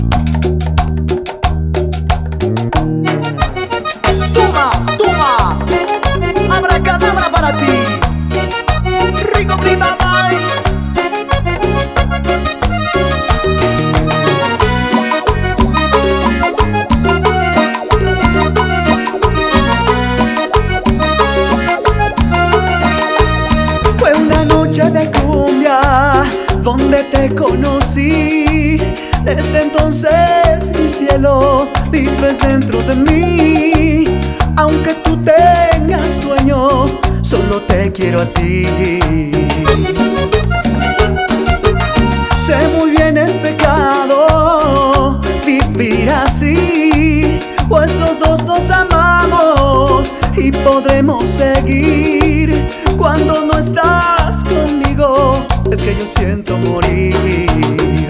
Toma, toma, abracadabra para ti, rico prima bye. Fue una noche de cumbia donde te conocí. Desde entonces mi cielo vives dentro de mí. Aunque tú tengas dueño, solo te quiero a ti. Sé muy bien es pecado vivir así, pues los dos nos amamos y podremos seguir. Cuando no estás conmigo es que yo siento morir.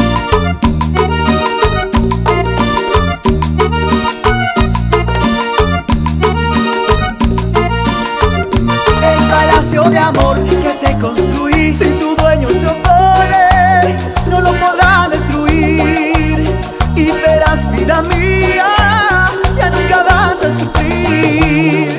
De amor que te construí, si tu dueño se opone, no lo podrá destruir. Y verás, vida mía, ya nunca vas a sufrir.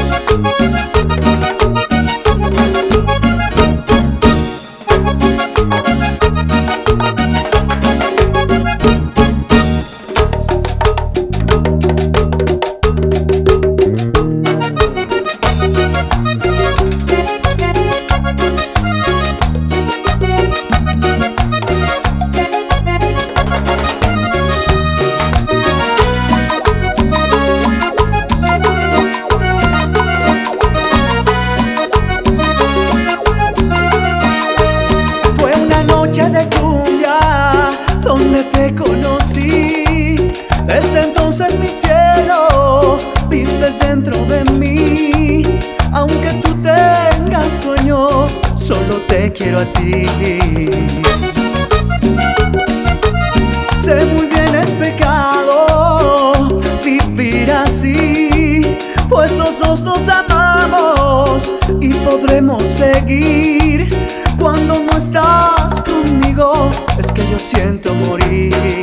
De cumbia donde te conocí. Desde entonces mi cielo vives dentro de mí. Aunque tú tengas sueño, solo te quiero a ti. Sé muy bien es pecado vivir así, pues los dos nos amamos y podremos seguir. Cuando no estás conmigo es que yo siento morir.